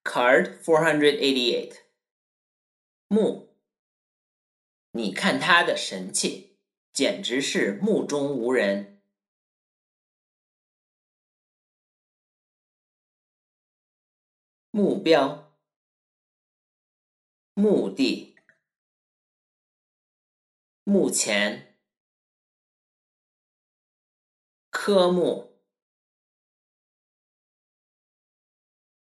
Card 488. 目，你看他的神气，简直是目中无人。目标，目的，目前，科目。